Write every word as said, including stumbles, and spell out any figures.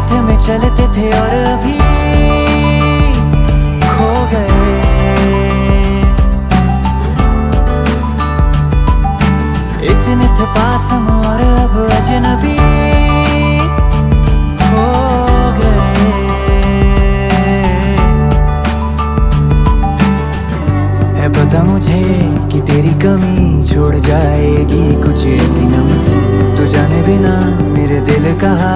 साथ में चलते थे और अभी खो गए। इतने थे पास हम और अब अजनबी हो गए। है पता मुझे कि तेरी कमी छोड़ जाएगी कुछ ऐसी नम, तू जाने बिना मेरे दिल का